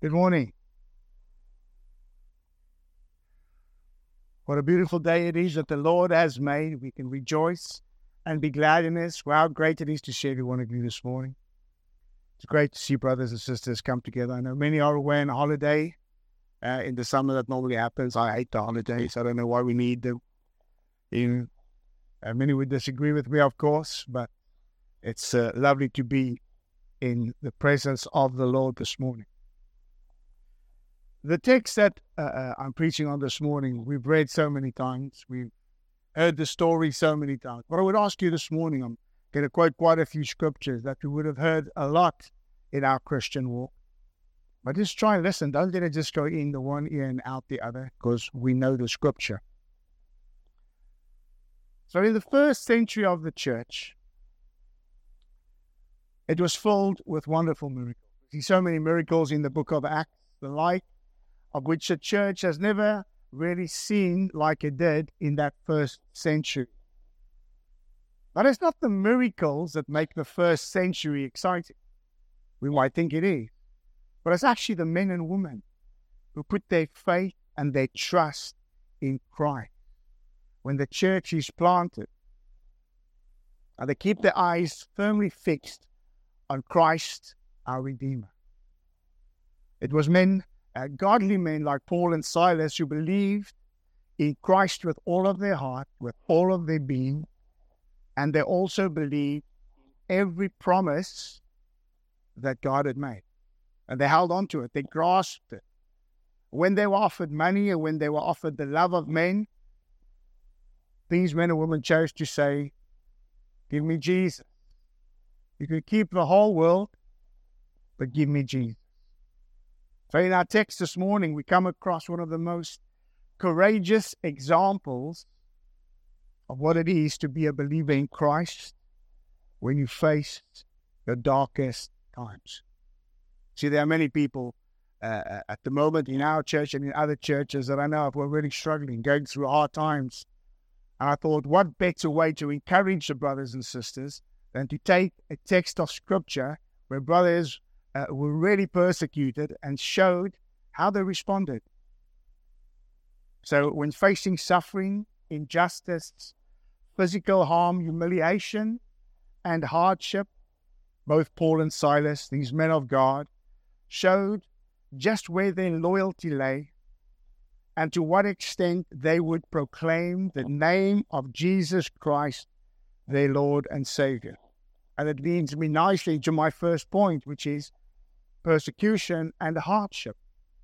Good morning. What a beautiful day it is that the Lord has made. We can rejoice and be glad in this. How great it is to share with one of you this morning. It's great to see brothers and sisters come together. I know many are away on holiday in the summer. That normally happens. I hate the holidays. I don't know why we need them. Many would disagree with me, of course, but it's lovely to be in the presence of the Lord this morning. The text that I'm preaching on this morning, we've read so many times. We've heard the story so many times. But I would ask you this morning, I'm going to quote quite a few scriptures that we would have heard a lot in our Christian walk. But just try and listen. Don't let it just go in the one ear and out the other, because we know the scripture. So in the first century of the church, it was filled with wonderful miracles. We see so many miracles in the book of Acts, the like of which the church has never really seen like it did in that first century. But it's not the miracles that make the first century exciting. We might think it is. But it's actually the men and women who put their faith and their trust in Christ. When the church is planted, and they keep their eyes firmly fixed on Christ, our Redeemer. It was men, godly men like Paul and Silas, who believed in Christ with all of their heart, with all of their being, and they also believed every promise that God had made. And they held on to it. They grasped it. When they were offered money and when they were offered the love of men, these men and women chose to say, "Give me Jesus. You can keep the whole world, but give me Jesus." So in our text this morning, we come across one of the most courageous examples of what it is to be a believer in Christ when you face the darkest times. See, there are many people at the moment in our church and in other churches that I know of who are really struggling, going through hard times. And I thought, what better way to encourage the brothers and sisters than to take a text of Scripture where brothers were really persecuted and showed how they responded. So when facing suffering, injustice, physical harm, humiliation, and hardship, both Paul and Silas, these men of God, showed just where their loyalty lay and to what extent they would proclaim the name of Jesus Christ, their Lord and Savior. And it leads me nicely to my first point, which is persecution and hardship.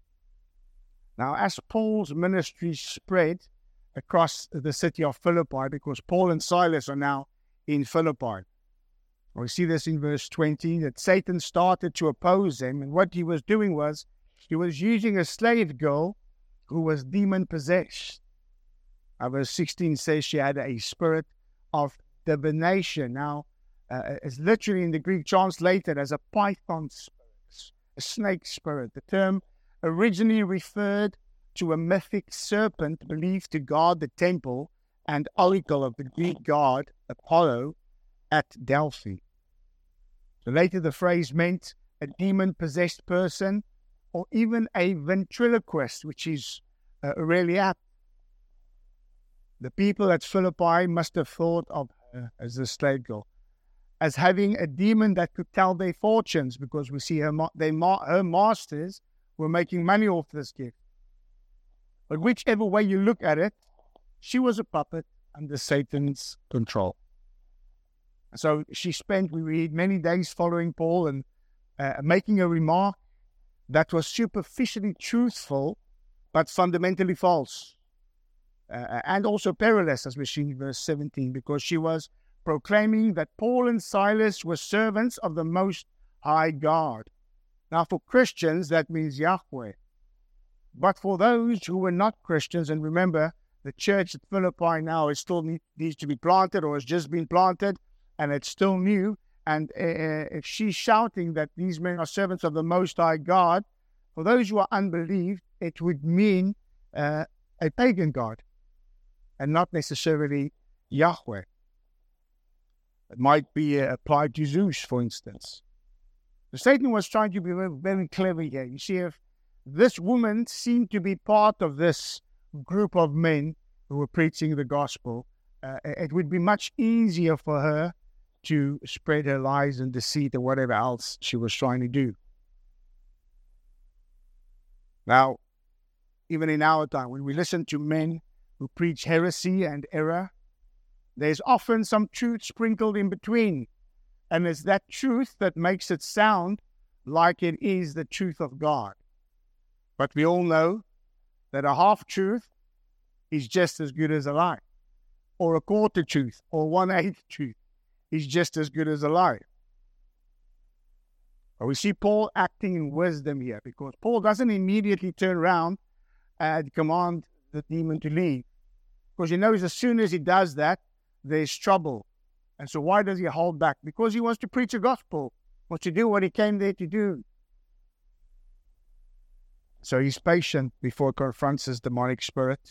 Now, as Paul's ministry spread across the city of Philippi, because Paul and Silas are now in Philippi, we see this in verse 20, that Satan started to oppose him, and what he was doing was, he was using a slave girl who was demon-possessed. Verse 16 says she had a spirit of divination. Now, it's literally in the Greek translated as a python spirit, a snake spirit. The term originally referred to a mythic serpent believed to guard the temple and oracle of the Greek god Apollo at Delphi. So later the phrase meant a demon-possessed person or even a ventriloquist, which is really apt. The people at Philippi must have thought of her as a slave girl, as having a demon that could tell their fortunes, because we see her masters were making money off this gift. But whichever way you look at it, she was a puppet under Satan's control. So she spent, we read, many days following Paul and making a remark that was superficially truthful, but fundamentally false. And also perilous, as we see in verse 17, because she was proclaiming that Paul and Silas were servants of the Most High God. Now, for Christians, that means Yahweh. But for those who were not Christians, and remember, the church at Philippi now is still needs to be planted, or has just been planted, and it's still new. And if she's shouting that these men are servants of the Most High God, for those who are unbelieved, it would mean a pagan god, and not necessarily Yahweh. It might be applied to Zeus, for instance. So Satan was trying to be very, very clever here. You see, if this woman seemed to be part of this group of men who were preaching the gospel, it would be much easier for her to spread her lies and deceit and whatever else she was trying to do. Now, even in our time, when we listen to men who preach heresy and error, there's often some truth sprinkled in between. And it's that truth that makes it sound like it is the truth of God. But we all know that a half-truth is just as good as a lie. Or a quarter truth, or 1/8 truth is just as good as a lie. But we see Paul acting in wisdom here, because Paul doesn't immediately turn around and command the demon to leave. Because he knows as soon as he does that, there's trouble. And so why does he hold back? Because he wants to preach the gospel, wants to do what he came there to do. So he's patient before he confronts his demonic spirit.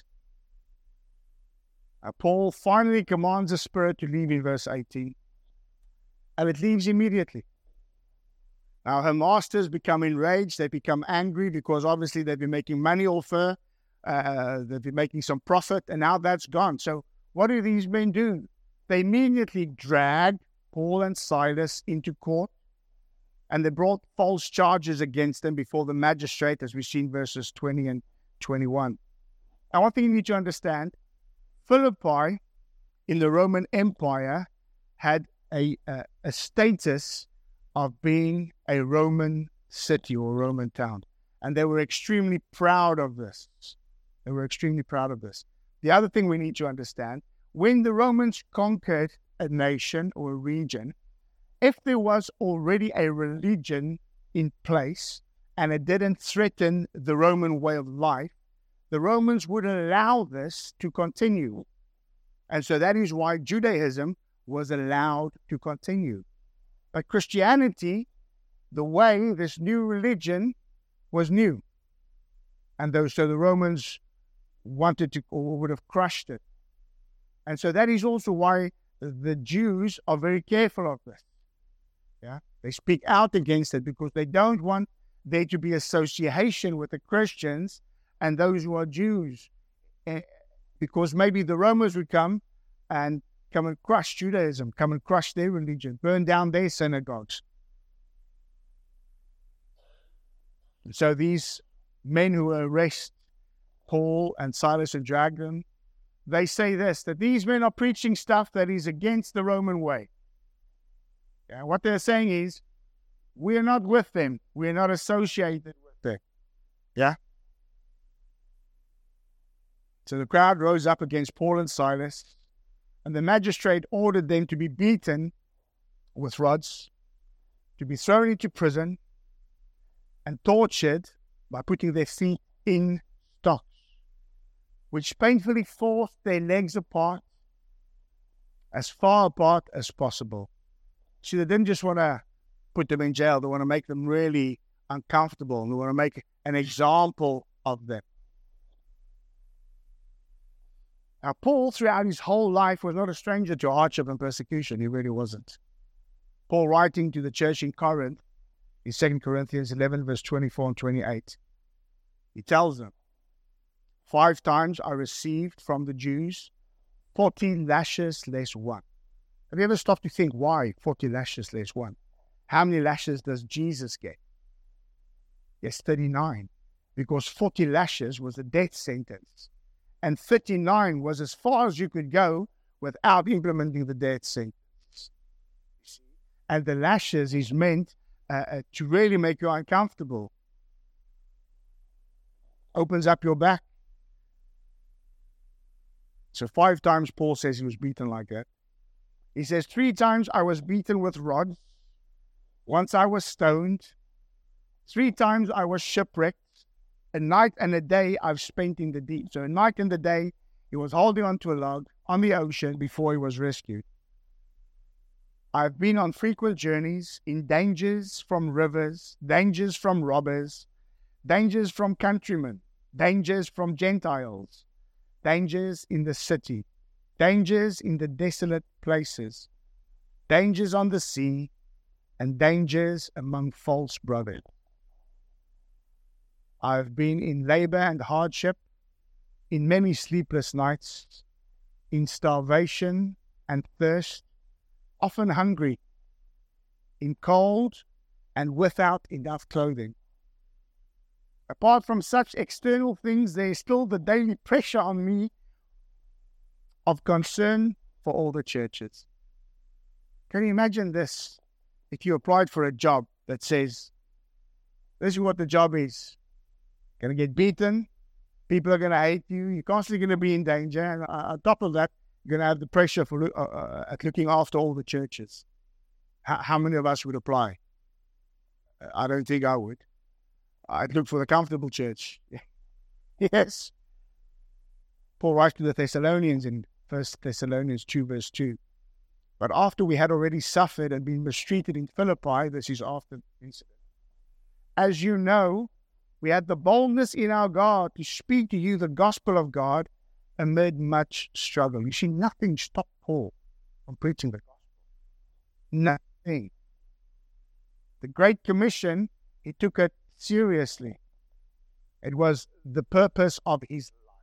Paul finally commands the spirit to leave in verse 18. And it leaves immediately. Now her masters become enraged. They become angry because obviously they've been making money off her. They've been making some profit, and now that's gone. So what do these men do? They immediately drag Paul and Silas into court, and they brought false charges against them before the magistrate, as we see in verses 20 and 21. Now, one thing you need to understand, Philippi in the Roman Empire had a status of being a Roman city or Roman town, and they were extremely proud of this. They were extremely proud of this. The other thing we need to understand, when the Romans conquered a nation or a region, if there was already a religion in place and it didn't threaten the Roman way of life, the Romans would allow this to continue. And so that is why Judaism was allowed to continue. But Christianity, the way, this new religion, was new. And so the Romans wanted to, or would have crushed it. And so that is also why the Jews are very careful of this. Yeah, they speak out against it because they don't want there to be association with the Christians and those who are Jews. Because maybe the Romans would come and crush Judaism, come and crush their religion, burn down their synagogues. And so these men who arrest Paul and Silas and drag them, they say this, that these men are preaching stuff that is against the Roman way. Yeah, what they're saying is, we're not with them. We're not associated with them. Yeah? So the crowd rose up against Paul and Silas, and the magistrate ordered them to be beaten with rods, to be thrown into prison, and tortured by putting their feet in stocks, which painfully forced their legs apart, as far apart as possible. See, they didn't just want to put them in jail. They want to make them really uncomfortable. And they want to make an example of them. Now, Paul, throughout his whole life, was not a stranger to hardship and persecution. He really wasn't. Paul, writing to the church in Corinth, in 2 Corinthians 11, verse 24 and 28, he tells them, 5 times I received from the Jews 40 lashes less one. Have you ever stopped to think, why 40 lashes less one? How many lashes does Jesus get? Yes, 39. Because 40 lashes was a death sentence. And 39 was as far as you could go without implementing the death sentence. And the lashes is meant to really make you uncomfortable. Opens up your back. So 5 times Paul says he was beaten like that. He says 3 times I was beaten with rods. Once I was stoned. 3 times I was shipwrecked. A night and a day I've spent in the deep. So a night and a day he was holding onto a log on the ocean before he was rescued. I've been on frequent journeys, in dangers from rivers, dangers from robbers, dangers from countrymen, dangers from Gentiles, dangers in the city, dangers in the desolate places, dangers on the sea, and dangers among false brothers. I've been in labor and hardship, in many sleepless nights, in starvation and thirst, often hungry, in cold and without enough clothing. Apart from such external things, there is still the daily pressure on me of concern for all the churches. Can you imagine this? If you applied for a job that says, this is what the job is. Going to get beaten. People are going to hate you. You're constantly going to be in danger. And on top of that, you're going to have the pressure for at looking after all the churches. How many of us would apply? I don't think I would. I'd look for the comfortable church. Yes. Paul writes to the Thessalonians in 1 Thessalonians 2 verse 2. But after we had already suffered and been mistreated in Philippi, this is after the incident, as you know, we had the boldness in our God to speak to you the gospel of God amid much struggle. You see, nothing stopped Paul from preaching the gospel. Nothing. The Great Commission, he took it seriously. It was the purpose of his life.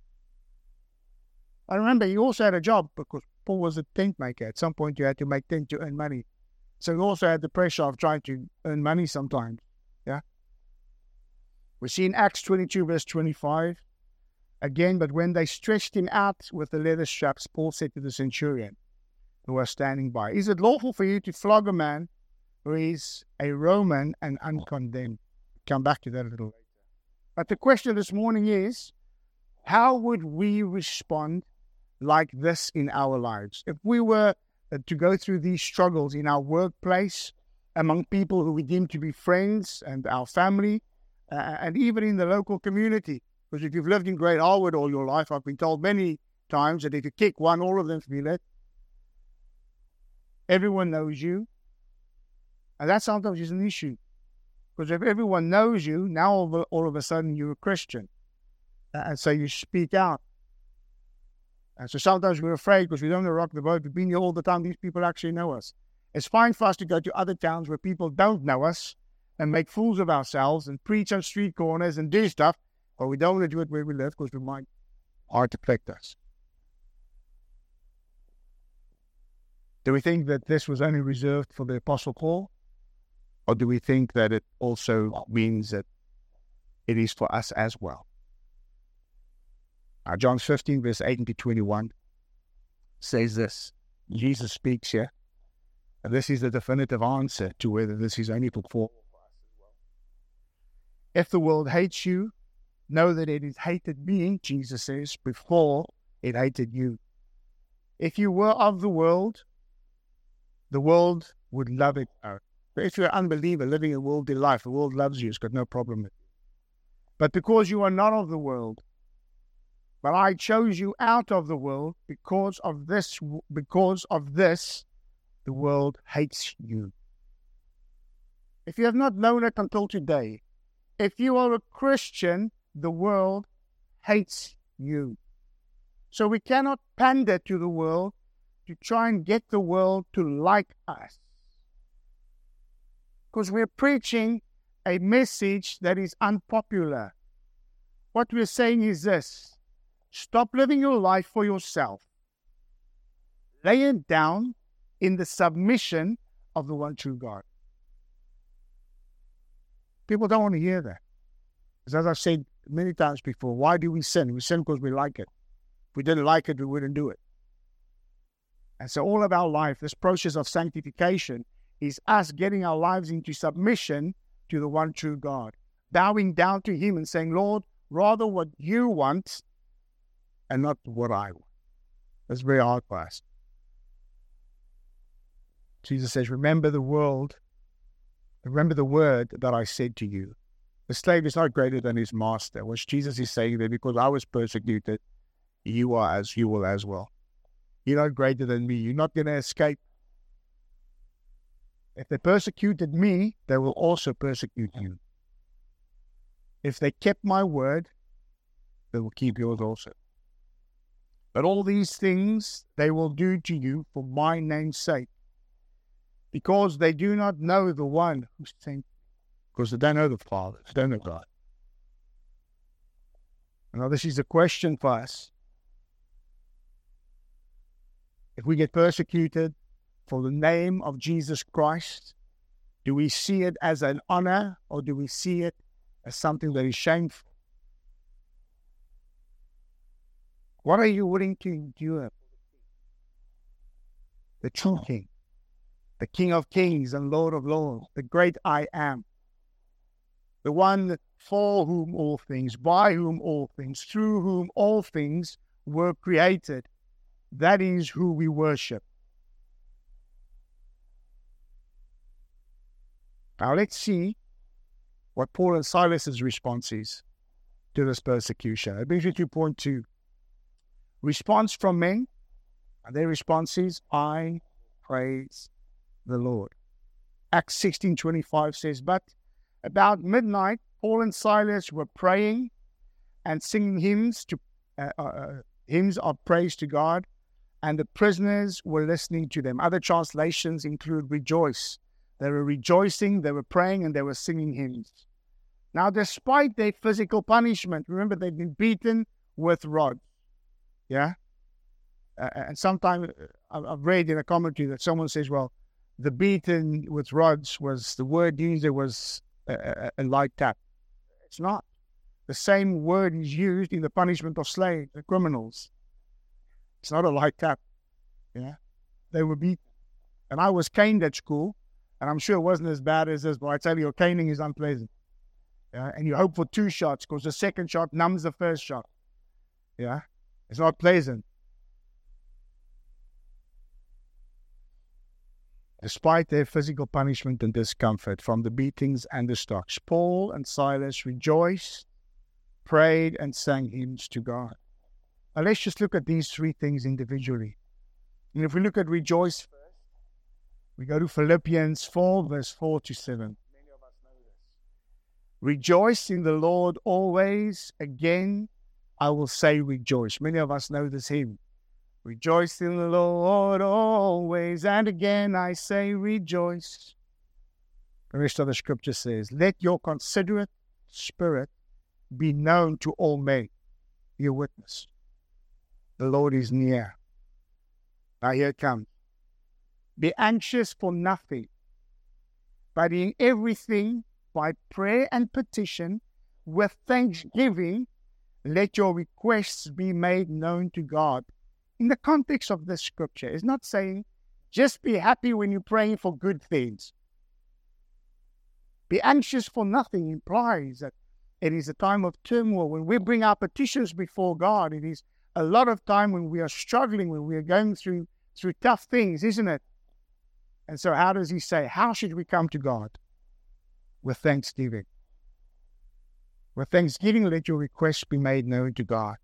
I remember he also had a job because Paul was a tent maker. At some point you had to make tent to earn money. So he also had the pressure of trying to earn money sometimes. Yeah. We see in Acts 22 verse 25 again, but when they stretched him out with the leather straps, Paul said to the centurion who was standing by, is it lawful for you to flog a man who is a Roman and uncondemned? Come back to that a little later. But the question this morning is, how would we respond like this in our lives? If we were to go through these struggles in our workplace, among people who we deem to be friends and our family, and even in the local community. Because if you've lived in Great Harwood all your life, I've been told many times that if you kick one, all of them feel it. Everyone knows you. And that sometimes is an issue. Because if everyone knows you, now all of a sudden you're a Christian. And so you speak out. And so sometimes we're afraid because we don't want to rock the boat. We've been here all the time. These people actually know us. It's fine for us to go to other towns where people don't know us and make fools of ourselves and preach on street corners and do stuff, but we don't want to do it where we live because we might affect us. Do we think that this was only reserved for the Apostle Paul? Or do we think that it also means that it is for us as well? John 15 verse 18 to 21 says this. Jesus speaks here. And this is the definitive answer to whether this is only for Paul. If the world hates you, know that it has hated me, Jesus says, before it hated you. If you were of the world would love it. But if you're an unbeliever living a worldly life, the world loves you. It's got no problem with you. But because you are not of the world, but I chose you out of the world, because of this, the world hates you. If you have not known it until today, if you are a Christian, the world hates you. So we cannot pander to the world to try and get the world to like us. Because we're preaching a message that is unpopular. What we're saying is this: stop living your life for yourself. Lay it down in the submission of the one true God. People don't want to hear that. Because as I've said many times before, why do we sin? We sin because we like it. If we didn't like it, we wouldn't do it. And so all of our life, this process of sanctification, is us getting our lives into submission to the one true God. Bowing down to Him and saying, Lord, rather what you want and not what I want. That's very hard for us. Jesus says, remember the word that I said to you. The slave is not greater than his master, which Jesus is saying there, because I was persecuted, you will as well. You're not greater than me. You're not going to escape. If they persecuted me, they will also persecute you. If they kept my word, they will keep yours also. But all these things they will do to you for my name's sake, because they do not know the one who sent me. Because they don't know the Father, they don't know God. Now, this is a question for us. If we get persecuted for the name of Jesus Christ, do we see it as an honor or do we see it as something that is shameful? What are you willing to endure? The true King, the King of Kings and Lord of Lords, the great I Am, the one for whom all things, by whom all things, through whom all things were created. That is who we worship. Now let's see what Paul and Silas's response is to this persecution. It brings me to point 2. Response from men, and their response is, I praise the Lord. Acts 16:25 says, but about midnight, Paul and Silas were praying and singing hymns of praise to God, and the prisoners were listening to them. Other translations include rejoice. They were rejoicing, they were praying, and they were singing hymns. Now, despite their physical punishment, remember they've been beaten with rods. Yeah? And sometimes I've read in a commentary that someone says, well, the beaten with rods was the word used, there was a light tap. It's not. The same word is used in the punishment of slaves and criminals. It's not a light tap. Yeah? They were beaten. And I was caned at school, and I'm sure it wasn't as bad as this, but I tell you, caning is unpleasant. Yeah? And you hope for 2 shots because the second shot numbs the first shot. Yeah? It's not pleasant. Despite their physical punishment and discomfort from the beatings and the stocks, Paul and Silas rejoiced, prayed, and sang hymns to God. Now let's just look at these 3 things individually. And if we look at rejoice first, we go to Philippians 4, verse 4 to 7. Many of us know this. Rejoice in the Lord always. Again, I will say rejoice. Many of us know this hymn. Rejoice in the Lord always, and again I say rejoice. The rest of the scripture says, let your considerate spirit be known to all men. Be a witness. The Lord is near. Now here it comes. Be anxious for nothing, but in everything, by prayer and petition, with thanksgiving, let your requests be made known to God. In the context of this scripture, it's not saying just be happy when you're praying for good things. Be anxious for nothing implies that it is a time of turmoil. When we bring our petitions before God, it is a lot of time when we are struggling, when we are going through tough things, isn't it? And so how does he say, how should we come to God? With thanksgiving. With thanksgiving, let your requests be made known to God.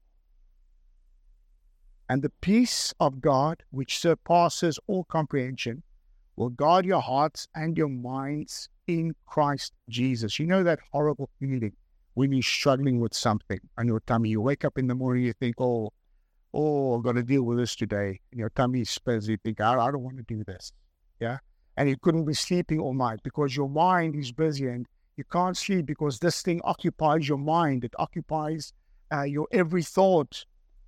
And the peace of God, which surpasses all comprehension, will guard your hearts and your minds in Christ Jesus. You know that horrible feeling when you're struggling with something on your tummy. You wake up in the morning, you think, oh, I've got to deal with this today. And your tummy spins, you think, I don't want to do this. Yeah? And you couldn't be sleeping all night because your mind is busy and you can't sleep because this thing occupies your mind. It occupies your every thought.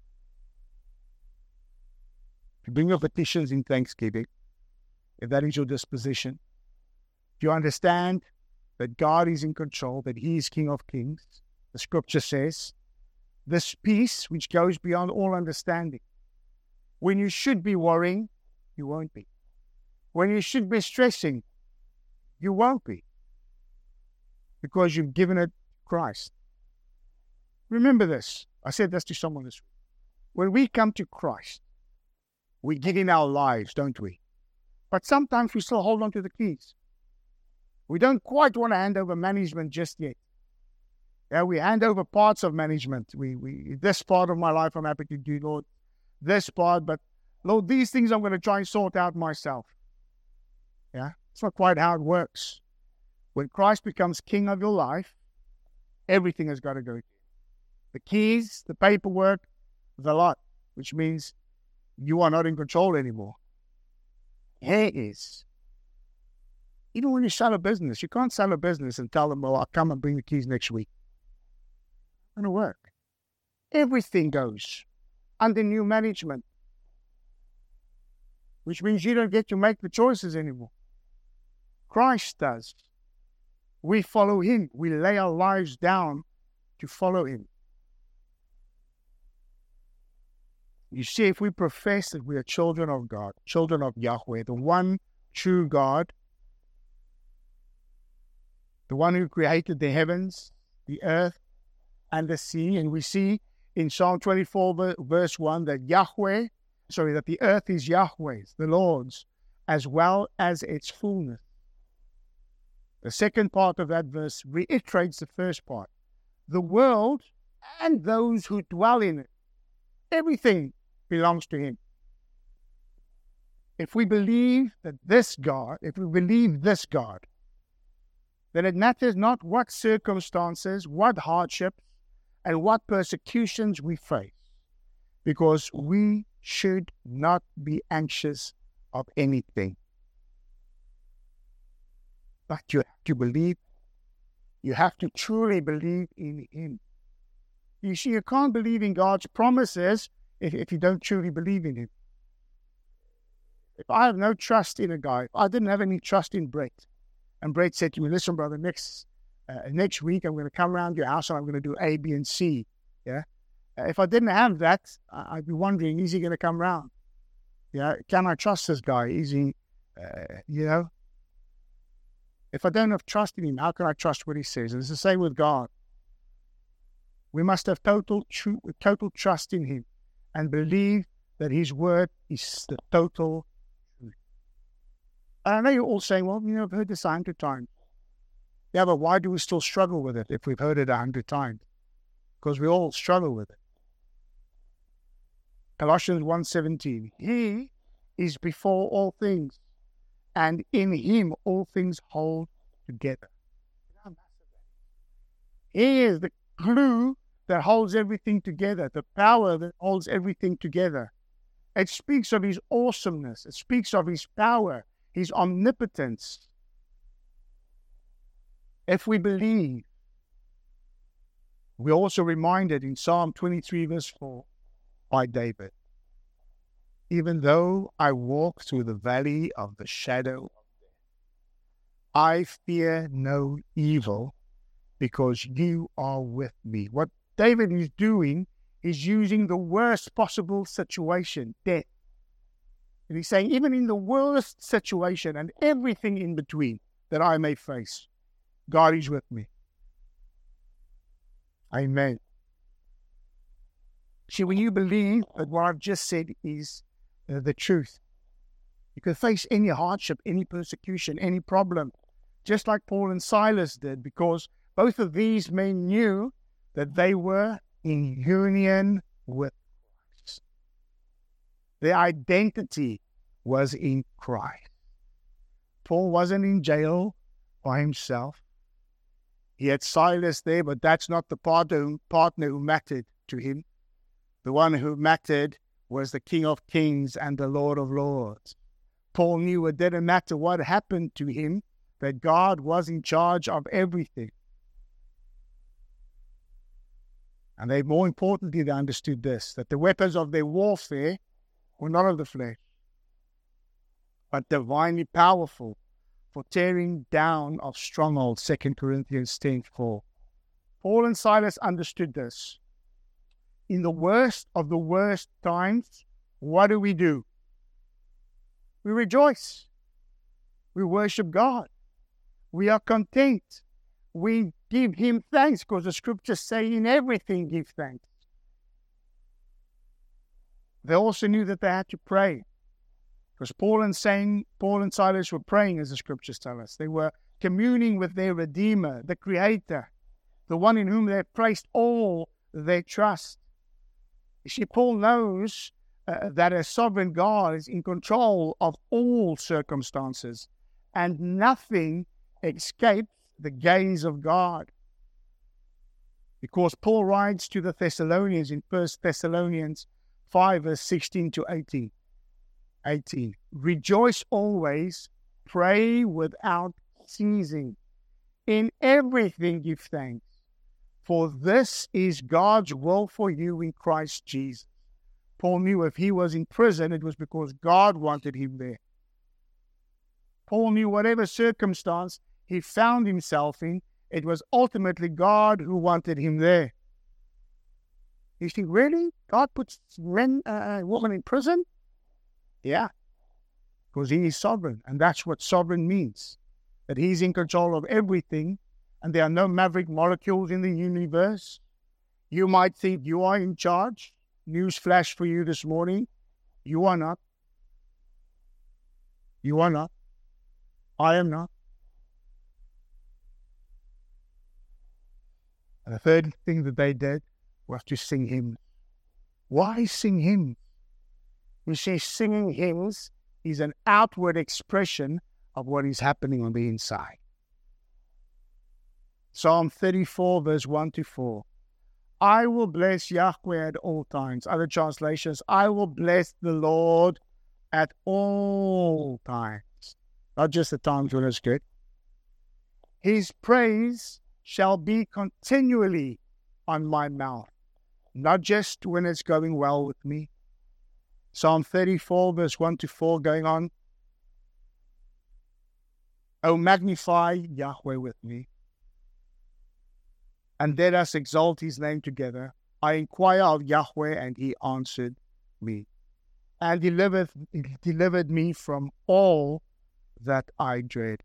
You bring your petitions in thanksgiving, if that is your disposition. If you understand that God is in control, that He is King of Kings, the scripture says, this peace which goes beyond all understanding. When you should be worrying, you won't be. When you should be stressing, you won't be. Because you've given it to Christ. Remember this. I said this to someone this week. When we come to Christ, we give Him our lives, don't we? But sometimes we still hold on to the keys. We don't quite want to hand over management just yet. Yeah, we hand over parts of management. This part of my life I'm happy to do, Lord. This part, but Lord, these things I'm going to try and sort out myself. Yeah, it's not quite how it works. When Christ becomes King of your life, everything has got to go to Him. The keys, the paperwork, the lot, which means you are not in control anymore. He is. Even when you sell a business, you can't sell a business and tell them, well, I'll come and bring the keys next week. It's not going to work. Everything goes under new management, which means you don't get to make the choices anymore. Christ does. We follow him. We lay our lives down to follow him. You see, if we profess that we are children of God, children of Yahweh, the one true God, the one who created the heavens, the earth, and the sea, and we see in Psalm 24, verse 1, that that the earth is Yahweh's, the Lord's, as well as its fullness. The second part of that verse reiterates the first part. The world and those who dwell in it, everything belongs to him. If we believe this God, then it matters not what circumstances, what hardships, and what persecutions we face, because we should not be anxious of anything. But you have to believe. You have to truly believe in him. You see, you can't believe in God's promises if you don't truly believe in him. If I have no trust in a guy, if I didn't have any trust in Brett, and Brett said to me, listen, brother, next week I'm going to come around your house and I'm going to do A, B, and C. Yeah. If I didn't have that, I'd be wondering, is he going to come round? Yeah. Can I trust this guy? Is he, If I don't have trust in him, how can I trust what he says? And it's the same with God. We must have total trust in him and believe that his word is the total truth. I know you're all saying, well, I've heard this 100 times. Yeah, but why do we still struggle with it if we've heard it 100 times? Because we all struggle with it. Colossians 1:17, he is before all things, and in him all things hold together. He is the glue that holds everything together, the power that holds everything together. It speaks of his awesomeness. It speaks of his power, his omnipotence. If we believe, we're also reminded in Psalm 23, verse 4, by David, even though I walk through the valley of the shadow of death, I fear no evil, because you are with me. What David is doing is using the worst possible situation, death. And he's saying, even in the worst situation and everything in between that I may face, God is with me. Amen. See, when you believe that what I've just said is the truth, you can face any hardship, any persecution, any problem, just like Paul and Silas did, because both of these men knew that they were in union with Christ. Their identity was in Christ. Paul wasn't in jail by himself. He had Silas there, but that's not the partner who mattered to him. The one who mattered was the King of Kings and the Lord of Lords. Paul knew it didn't matter what happened to him, that God was in charge of everything. And more importantly, they understood this, that the weapons of their warfare were not of the flesh, but divinely powerful for tearing down of strongholds, 2 Corinthians 10:4. Paul and Silas understood this. In the worst of the worst times, what do? We rejoice. We worship God. We are content. We give him thanks, because the scriptures say in everything give thanks. They also knew that they had to pray, because Paul and Silas were praying, as the scriptures tell us. They were communing with their Redeemer, the Creator, the one in whom they placed all their trust. You see, Paul knows that a sovereign God is in control of all circumstances, and nothing escapes the gaze of God. Because Paul writes to the Thessalonians in 1 Thessalonians 5, verse 16 to 18. Rejoice always, pray without ceasing. In everything give thanks, for this is God's will for you in Christ Jesus. Paul knew if he was in prison, it was because God wanted him there. Paul knew whatever circumstance he found himself in, it was ultimately God who wanted him there. You think, really? God puts men and women in prison? Yeah, because he is sovereign, and that's what sovereign means. That he's in control of everything, and there are no maverick molecules in the universe. You might think you are in charge. News flash for you this morning. You are not. You are not. I am not. And the third thing that they did was to sing hymns. Why sing hymns? We say singing hymns is an outward expression of what is happening on the inside. Psalm 34, verse 1-4. I will bless Yahweh at all times. Other translations, I will bless the Lord at all times. Not just the times when it's good. His praise shall be continually on my mouth, not just when it's going well with me. Psalm 34, verse 1-4, going on. Oh, magnify Yahweh with me, and let us exalt his name together. I inquire of Yahweh, and he answered me, and delivered me from all that I dread.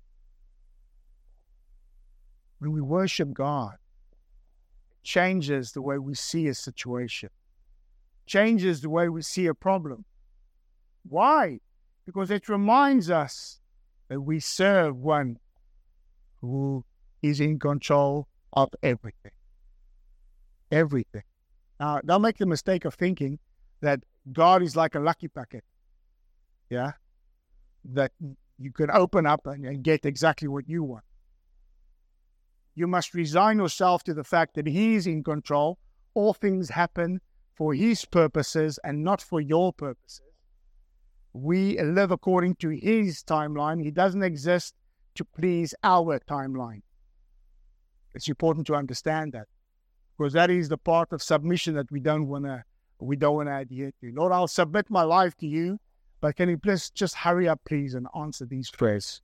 When we worship God, it changes the way we see a situation, changes the way we see a problem. Why? Because it reminds us that we serve one who is in control of everything. Everything. Now, don't make the mistake of thinking that God is like a lucky packet. Yeah? That you can open up and get exactly what you want. You must resign yourself to the fact that he is in control. All things happen for his purposes and not for your purposes. We live according to his timeline. He doesn't exist to please our timeline. It's important to understand that, because that is the part of submission that we don't want to adhere to. Lord, I'll submit my life to you, but can you please just hurry up, please, and answer these prayers?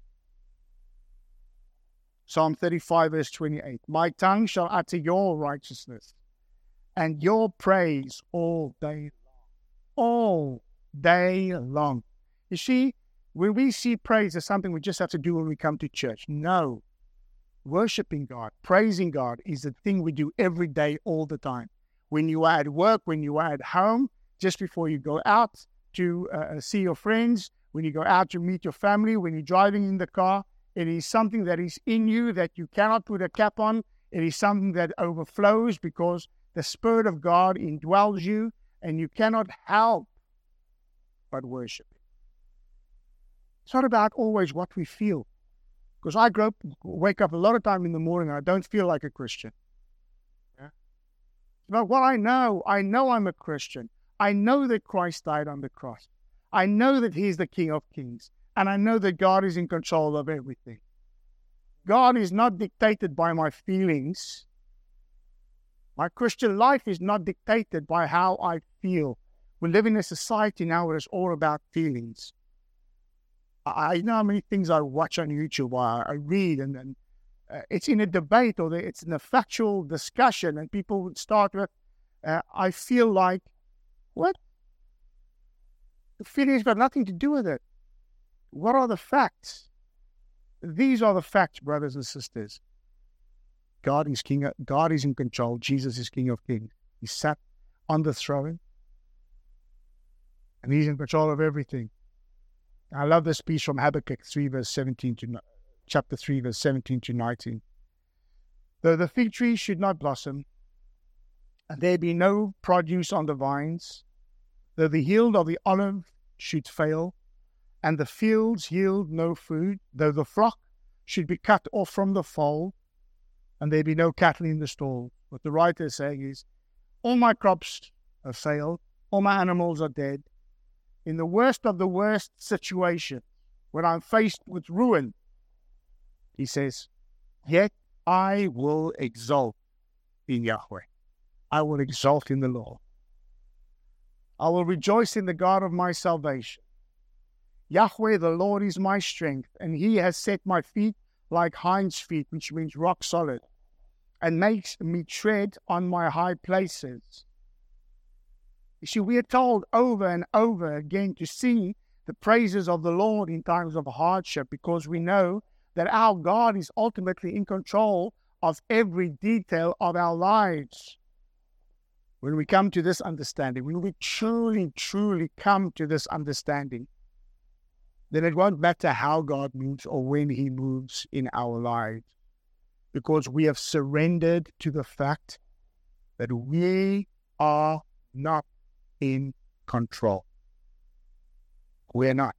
Psalm 35, verse 28. My tongue shall utter your righteousness and your praise all day long. All day long. You see, when we see praise as something we just have to do when we come to church, no. Worshipping God, praising God is the thing we do every day, all the time. When you are at work, when you are at home, just before you go out to see your friends, when you go out to meet your family, when you're driving in the car, it is something that is in you that you cannot put a cap on. It is something that overflows because the Spirit of God indwells you, and you cannot help but worship. It's not about always what we feel. Because I wake up a lot of time in the morning and I don't feel like a Christian. Yeah? But what I know I'm a Christian. I know that Christ died on the cross. I know that he's the King of Kings. And I know that God is in control of everything. God is not dictated by my feelings. My Christian life is not dictated by how I feel. We live in a society now where it's all about feelings. I know how many things I watch on YouTube or I read, and it's in a debate or it's in a factual discussion, and people would start with, I feel like, what? The feelings got nothing to do with it. What are the facts? These are the facts, brothers and sisters. God is king. God is in control. Jesus is King of Kings. He sat on the throne, and he's in control of everything. I love this piece from Habakkuk 3, verse 17 to chapter 3, verse 17 to 19. Though the fig tree should not blossom, and there be no produce on the vines, though the yield of the olive should fail, and the fields yield no food, though the flock should be cut off from the fold, and there be no cattle in the stall. What the writer is saying is, all my crops have failed, all my animals are dead. In the worst of the worst situation, when I'm faced with ruin, he says, yet I will exalt in Yahweh. I will exalt in the Lord. I will rejoice in the God of my salvation. Yahweh, the Lord, is my strength, and he has set my feet like hinds' feet, which means rock solid, and makes me tread on my high places. You see, we are told over and over again to sing the praises of the Lord in times of hardship, because we know that our God is ultimately in control of every detail of our lives. When we come to this understanding, when we truly, truly come to this understanding, then it won't matter how God moves or when he moves in our lives, because we have surrendered to the fact that we are not in control. We're not.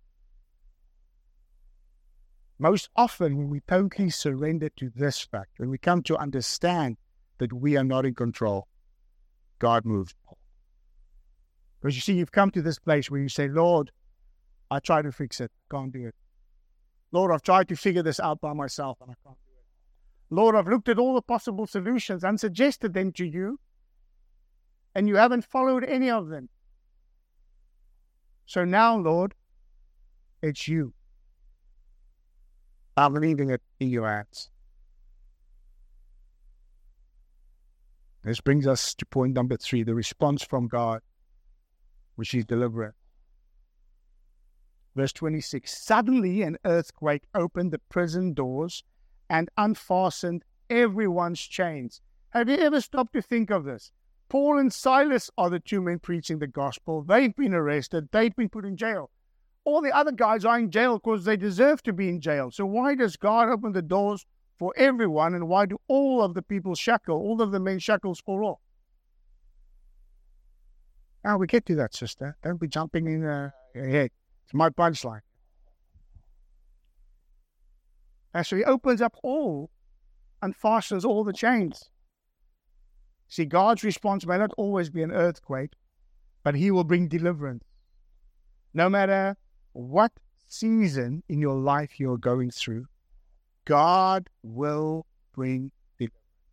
Most often, when we totally surrender to this fact, when we come to understand that we are not in control, God moves. Because you see, you've come to this place where you say, Lord, I try to fix it, can't do it. Lord, I've tried to figure this out by myself and I can't do it. Lord, I've looked at all the possible solutions and suggested them to you, and you haven't followed any of them. So now, Lord, it's you. I'm leaving it in your hands. This brings us to point number 3, the response from God, which is deliverance. Verse 26, suddenly an earthquake opened the prison doors and unfastened everyone's chains. Have you ever stopped to think of this? Paul and Silas are the 2 men preaching the gospel. They've been arrested. They've been put in jail. All the other guys are in jail because they deserve to be in jail. So why does God open the doors for everyone, and why do all of the people shackle, all of the men's shackles fall off? Now we get to that, sister. Don't be jumping in your head. It's my punchline. And so he opens up all and fastens all the chains. See, God's response may not always be an earthquake, but he will bring deliverance. No matter what season in your life you're going through, God will bring deliverance.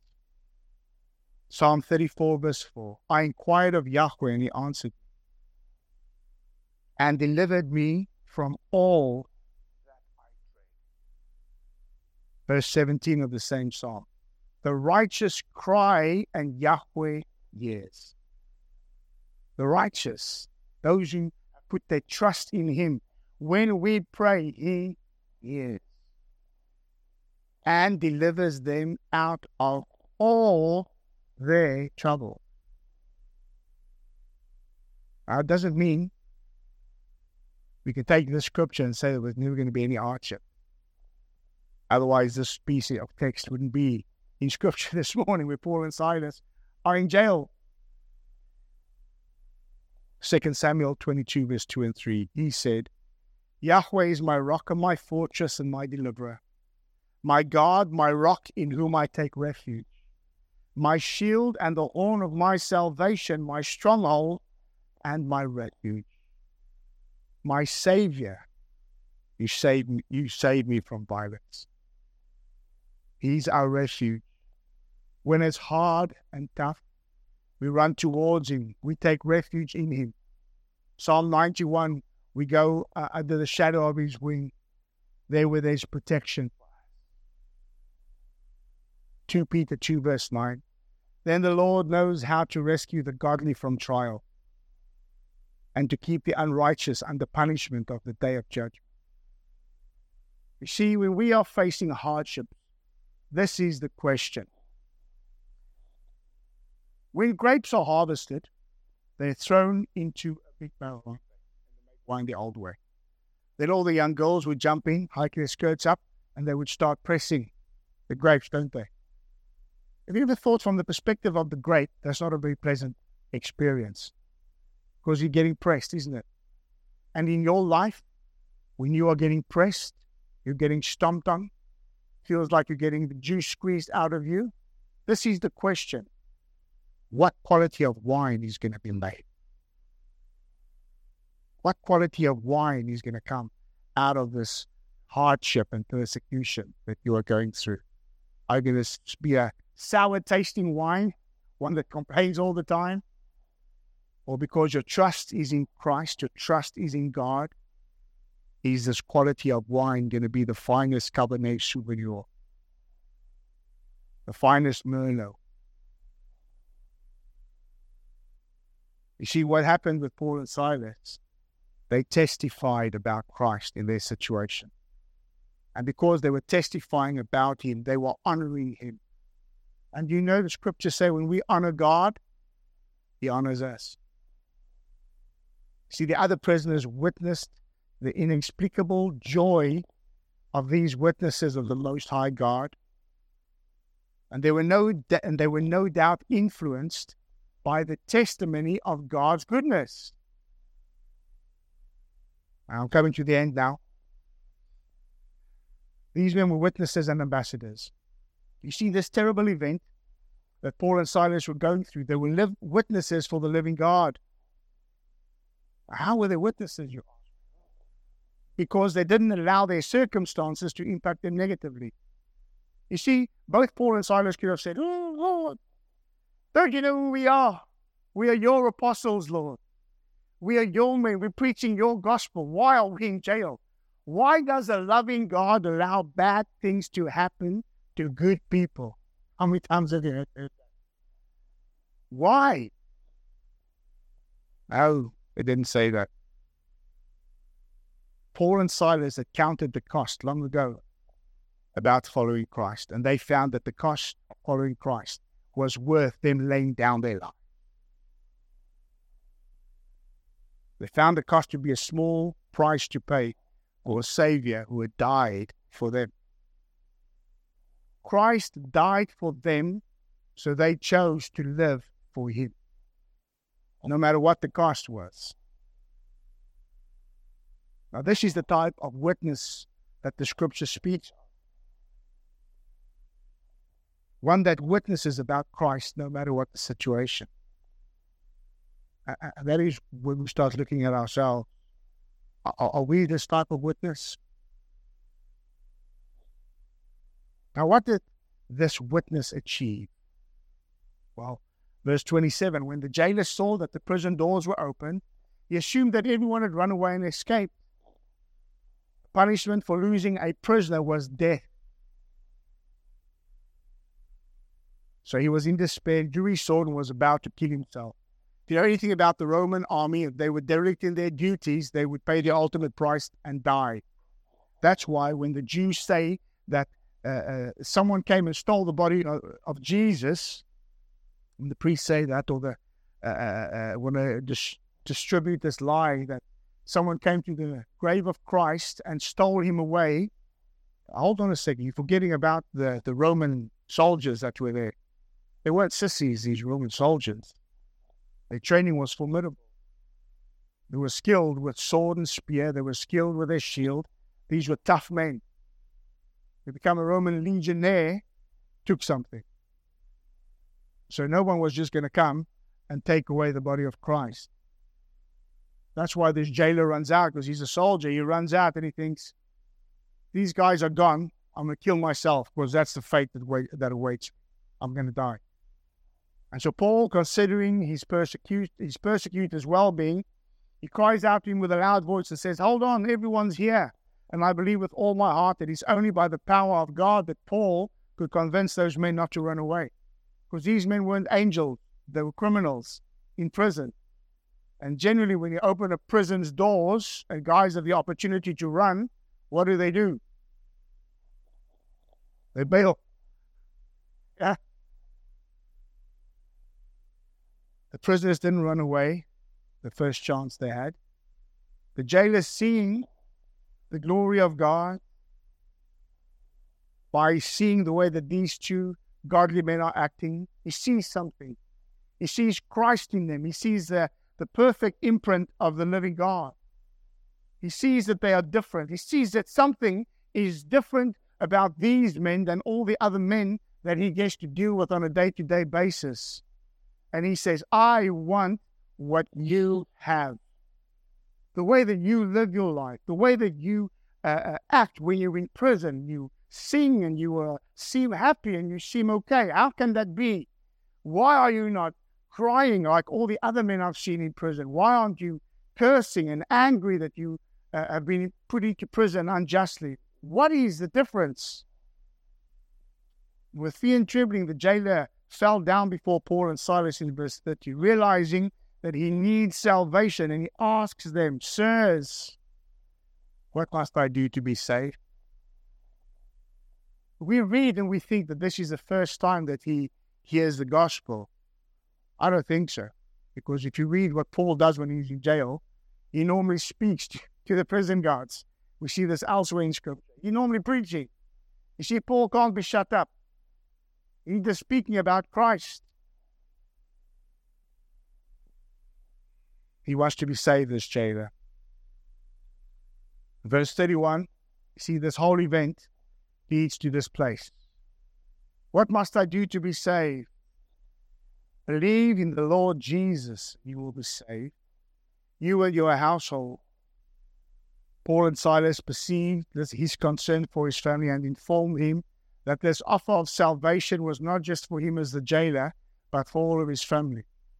Psalm 34 verse 4, I inquired of Yahweh and he answered me and delivered me from all that I dread. Verse 17 of the same psalm, the righteous cry and Yahweh hears. The righteous, those who put their trust in him, when we pray, he hears and delivers them out of all their trouble. Now, it doesn't mean we can take this scripture and say there's never going to be any hardship. Otherwise, this piece of text wouldn't be in scripture this morning, where Paul and Silas are in jail. 2 Samuel 22 verse 2 and 3, he said, Yahweh is my rock and my fortress and my deliverer, my God, my rock in whom I take refuge, my shield and the horn of my salvation, my stronghold and my refuge, my Savior. You save me from violence. He's our refuge. When it's hard and tough, we run towards him. We take refuge in him. Psalm 91, we go under the shadow of his wing, there where there's protection. 2 Peter 2 verse 9, then the Lord knows how to rescue the godly from trial and to keep the unrighteous under punishment of the day of judgment. You see, when we are facing hardship, this is the question. When grapes are harvested, they're thrown into a big barrel and they make wine the old way. Then all the young girls would jump in, hike their skirts up, and they would start pressing the grapes, don't they? Have you ever thought from the perspective of the grape, that's not a very pleasant experience? Because you're getting pressed, isn't it? And in your life, when you are getting pressed, you're getting stomped on, feels like you're getting the juice squeezed out of you. This is the question. What quality of wine is going to be made? What quality of wine is going to come out of this hardship and persecution that you are going through? Are you going to be a sour tasting wine, one that complains all the time? Or because your trust is in Christ, your trust is in God, is this quality of wine going to be the finest Cabernet Sauvignon, the finest Merlot? You see, what happened with Paul and Silas, they testified about Christ in their situation. And because they were testifying about him, they were honoring him. And you know the scriptures say when we honor God, he honors us. See, the other prisoners witnessed the inexplicable joy of these witnesses of the Most High God. And they were no doubt influenced by the testimony of God's goodness. I'm coming to the end now. These men were witnesses and ambassadors. You see, this terrible event that Paul and Silas were going through, they were witnesses for the living God. How were they witnesses, you ask? Because they didn't allow their circumstances to impact them negatively. You see, both Paul and Silas could have said, "Oh, Lord, don't you know who we are? We are your apostles, Lord. We are your men. We're preaching your gospel. Why are we in jail? Why does a loving God allow bad things to happen to good people?" How many times have you heard that? Why? Oh, it didn't say that. Paul and Silas had counted the cost long ago about following Christ, and they found that the cost of following Christ was worth them laying down their life. They found the cost to be a small price to pay for a Savior who had died for them. Christ died for them, so they chose to live for him, no matter what the cost was. Now, this is the type of witness that the scripture speaks of. One that witnesses about Christ no matter what the situation. And that is when we start looking at ourselves. Are we this type of witness? Now, what did this witness achieve? Well, verse 27, when the jailer saw that the prison doors were open, he assumed that everyone had run away and escaped. The punishment for losing a prisoner was death. So he was in despair, drew his sword, and was about to kill himself. If you know anything about the Roman army, if they were derelict in their duties, they would pay the ultimate price and die. That's why when the Jews say that someone came and stole the body of Jesus, when the priests say that, or want to distribute this lie that someone came to the grave of Christ and stole him away, hold on a second, you're forgetting about the Roman soldiers that were there. They weren't sissies, these Roman soldiers. Their training was formidable. They were skilled with sword and spear. They were skilled with their shield. These were tough men. To become a Roman legionnaire took something. So no one was just going to come and take away the body of Christ. That's why this jailer runs out, because he's a soldier. He runs out and he thinks, these guys are gone. I'm going to kill myself, because that's the fate that awaits me. I'm going to die. And so Paul, considering his persecutor's well-being, he cries out to him with a loud voice and says, hold on, everyone's here. And I believe with all my heart that it's only by the power of God that Paul could convince those men not to run away. Because these men weren't angels, they were criminals in prison. And generally when you open a prison's doors and guys have the opportunity to run, what do? They bail. Yeah. The prisoners didn't run away the first chance they had. The jailer, seeing the glory of God, by seeing the way that these two godly men are acting, he sees something. He sees Christ in them. He sees the perfect imprint of the living God. He sees that they are different. He sees that something is different about these men than all the other men that he gets to deal with on a day-to-day basis. And he says, I want what you have. The way that you live your life, the way that you act when you're in prison? You sing and you seem happy and you seem okay. How can that be? Why are you not crying like all the other men I've seen in prison? Why aren't you cursing and angry that you have been put into prison unjustly? What is the difference? With fear and trembling, the jailer fell down before Paul and Silas in verse 30, realizing that he needs salvation, and he asks them, "Sirs, what must I do to be saved?" We read and we think that this is the first time that he hears the gospel. I don't think so. Because if you read what Paul does when he's in jail, he normally speaks to the prison guards. We see this elsewhere in Scripture. He's normally preaching. You see, Paul can't be shut up. He's just speaking about Christ. He wants to be saved, this jailer. Verse 31, you see this whole event leads to this place. What must I do to be saved? Believe in the Lord Jesus, you will be saved, you and your household. Paul and Silas perceived his concern for his family and informed him that this offer of salvation was not just for him as the jailer, but for all of his family.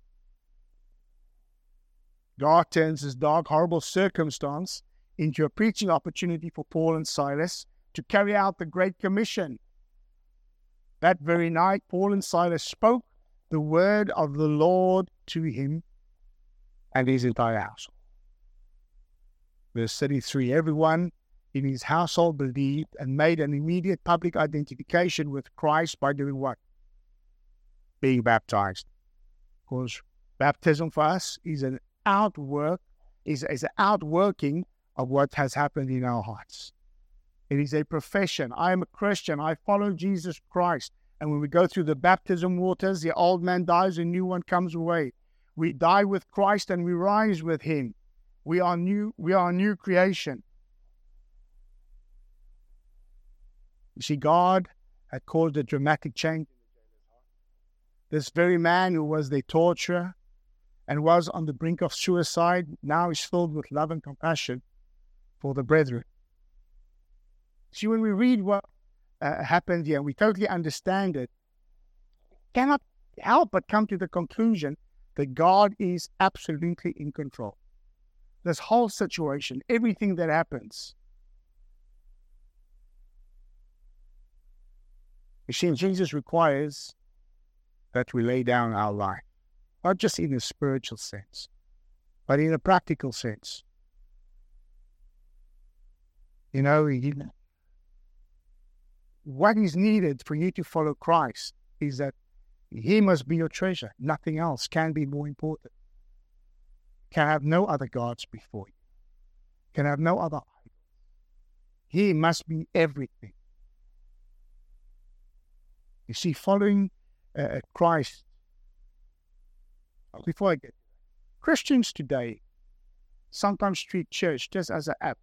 God turns this dark, horrible circumstance into a preaching opportunity for Paul and Silas to carry out the Great Commission. That very night, Paul and Silas spoke the word of the Lord to him and his entire household. Verse 33, everyone in his household believed and made an immediate public identification with Christ by doing what? Being baptized. Because baptism for us is an is an outworking of what has happened in our hearts. It is a profession. I am a Christian. I follow Jesus Christ. And when we go through the baptism waters, the old man dies, a new one comes away. We die with Christ and we rise with him. We are new. We are a new creation. You see, God had caused a dramatic change. This very man who was their torturer and was on the brink of suicide now is filled with love and compassion for the brethren. See, when we read what happened here, we totally understand it. Cannot help but come to the conclusion that God is absolutely in control. This whole situation, everything that happens. You see, Jesus requires that we lay down our life, not just in a spiritual sense, but in a practical sense. You know, what is needed for you to follow Christ is that he must be your treasure. Nothing else can be more important. Can have no other gods before you. Can have no other idols. He must be everything. You see, following Christ, before I get to that, Christians today sometimes treat church just as an app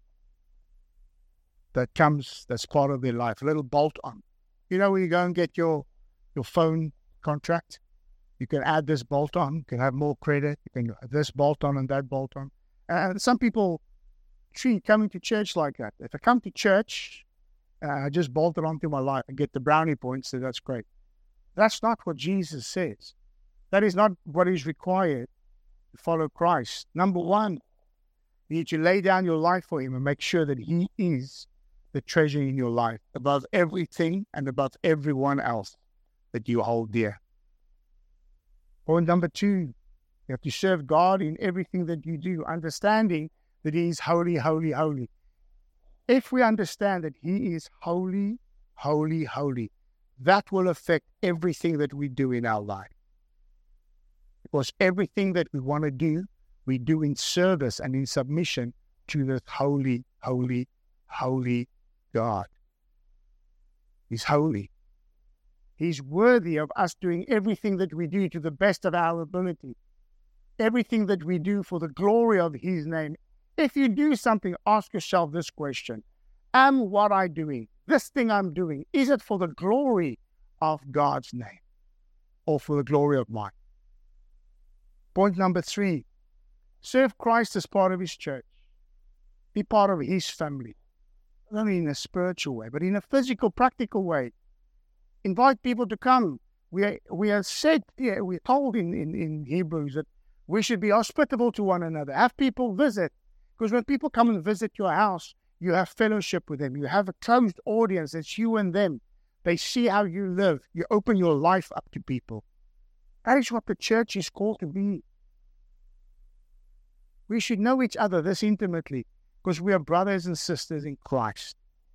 that's part of their life, a little bolt-on. You know, when you go and get your phone contract, you can add this bolt-on, you can have more credit, you can have this bolt-on and that bolt-on. And some people treat coming to church like that. If I come to church, I just bolt it onto my life and get the brownie points, so that's great. That's not what Jesus says. That is not what is required to follow Christ. Number one, you need to lay down your life for him and make sure that he is the treasure in your life, above everything and above everyone else that you hold dear. Point number two, you have to serve God in everything that you do, understanding that he is holy, holy, holy. If we understand that he is holy, holy, holy, that will affect everything that we do in our life. Because everything that we want to do, we do in service and in submission to this holy, holy, holy God. He's holy. He's worthy of us doing everything that we do to the best of our ability. Everything that we do for the glory of his name. If you do something, ask yourself this question. Am what I'm doing, this thing I'm doing, is it for the glory of God's name or for the glory of mine? Point number three, serve Christ as part of his church. Be part of his family. not only in a spiritual way, but in a physical, practical way. Invite people to come. We are said, we're told in Hebrews that we should be hospitable to one another. Have people visit. Because when people come and visit your house, you have fellowship with them. You have a closed audience. It's you and them. They see how you live. You open your life up to people. That is what the church is called to be. We should know each other this intimately because we are brothers and sisters in Christ.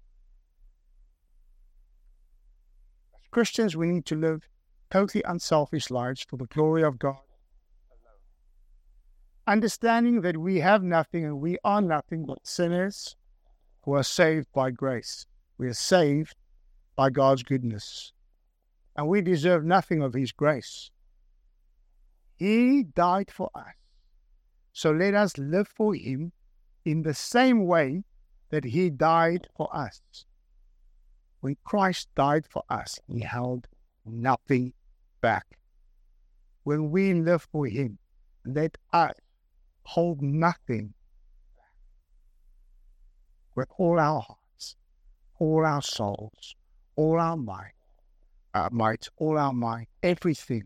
As Christians, we need to live totally unselfish lives for the glory of God alone. Understanding that we have nothing and we are nothing but sinners who are saved by grace. We are saved by God's goodness. And we deserve nothing of His grace. He died for us. So let us live for Him in the same way that He died for us. When Christ died for us, He held nothing back. When we live for Him, let us hold nothing back. With all our hearts, all our souls, all our might, all our mind, everything.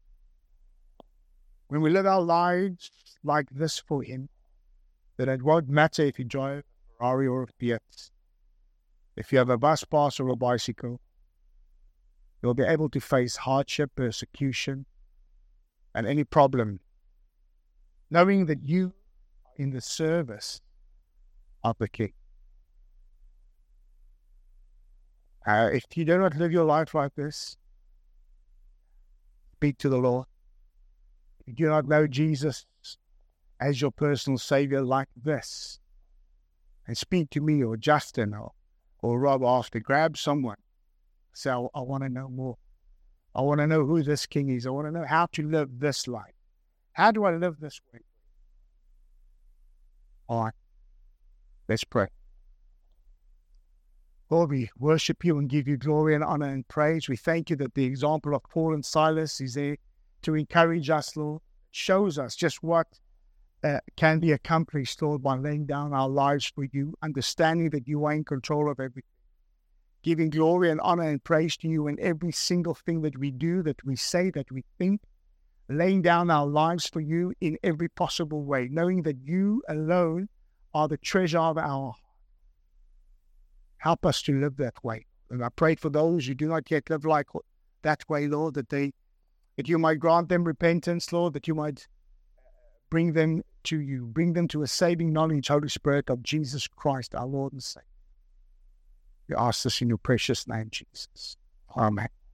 When we live our lives like this for Him, then it won't matter if you drive a Ferrari or a Fiat. If you have a bus pass or a bicycle, you'll be able to face hardship, persecution, and any problem, knowing that you are in the service of the King. If you do not live your life like this, speak to the Lord. If you do not know Jesus as your personal Savior like this, and speak to me or Justin or Rob after, grab someone. Say, I want to know more. I want to know who this King is. I want to know how to live this life. How do I live this way? All right, let's pray. Lord, we worship You and give You glory and honor and praise. We thank You that the example of Paul and Silas is there to encourage us, Lord. It shows us just what can be accomplished, Lord, by laying down our lives for You, understanding that You are in control of everything, giving glory and honor and praise to You in every single thing that we do, that we say, that we think, laying down our lives for You in every possible way, knowing that You alone are the treasure of our heart. Help us to live that way. And I pray for those who do not yet live like that way, Lord, that You might grant them repentance, Lord, that You might bring them to You, bring them to a saving knowledge, Holy Spirit, of Jesus Christ, our Lord and Savior. We ask this in Your precious name, Jesus. Amen.